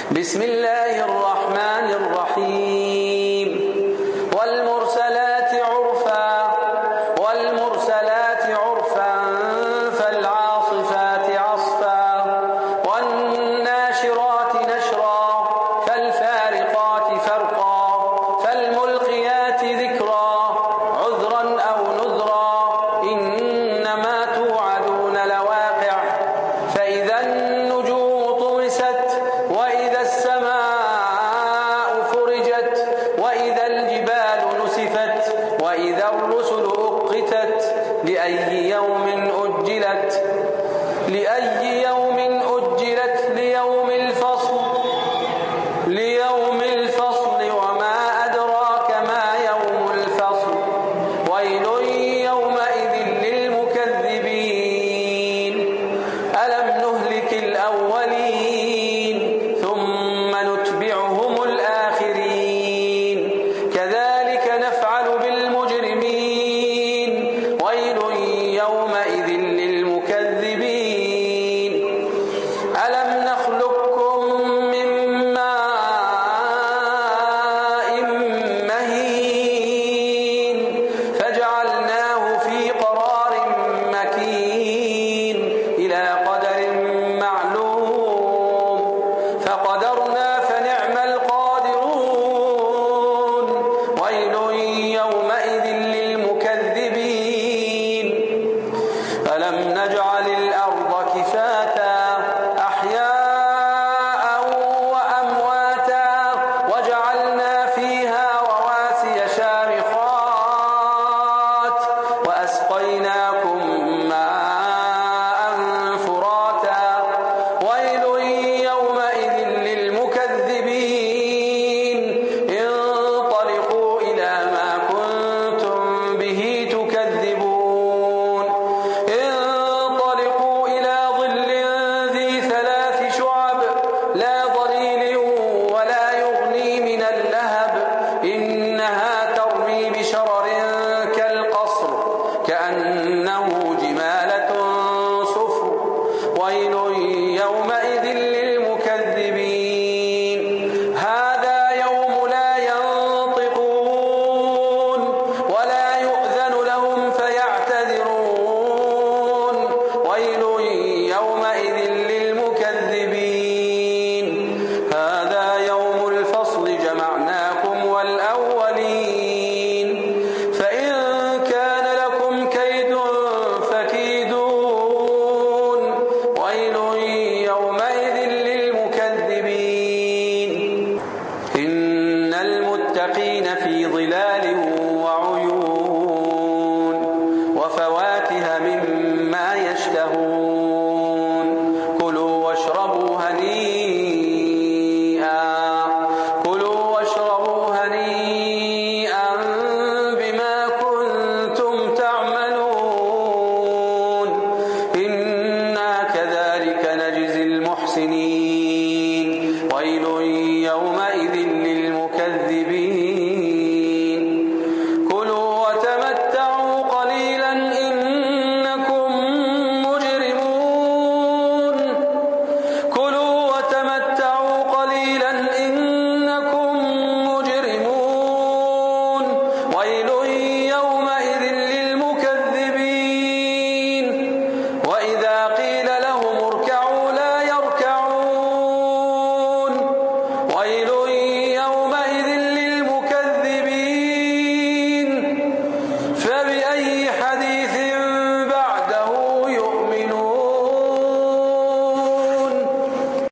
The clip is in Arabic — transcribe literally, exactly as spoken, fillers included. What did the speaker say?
بسم الله الرحمن الرحيم والمرسلات عرفا والمرسلات عرفا فالعاصفات عصفا والناشرات نشرا فالفارقات فرقا فالملقيات ذكرا عذرا أو نذرا إنما توعدون لواقع فإذا النجوم طمست وإذا السماء فرجت وإذا الجبال نسفت وإذا الرسل أقتت لأي يوم أجلت لأي يوم أجلت ليوم الفصل ليوم الفصل وما أدراك ما يوم الفصل ويل يومئذ للمكذبين ألم نهلك الأولين ثم نتبعهم الآخرين كذلك نفعل بالمجرمين ويل يومئذ للمكذبين ألم نخلقكم من ماء مهين فجعلناه في قرار مكين إلى قدر معلوم فقدرنا فنعم القادرون ويل يومئذ للمكذبين ألم نجعل الأرض كفاتا أحياء وأمواتا وجعلنا فيها رواسي شامخات وأسقيناكم ماء فراتا ويل يومئذ للمكذبين انطلقوا إلى ما كنتم به تكذبون انطلقوا إلى ظل ذي ثلاث شعب لا ظليل ولا يغني من اللهب إنها ترمي بشرر كالقصر كأنه جمالة صفر ويل يومئذ للمكذبين هذا يوم لا ينطقون ولا يؤذن لهم فيعتذرون ويل يومئذ للمكذبين هذا يوم الفصل جمعناكم والأولين فإن كان لكم كيد فكيدون ويل يومئذ للمكذبين إن المتقين في ظلال وعيون وفواكه مما يشتهون كلوا واشربوا هنيئا كلوا واشربوا هنيئا بما كنتم تعملون إنا كذلك نجزي المحسنين ويل يومئذ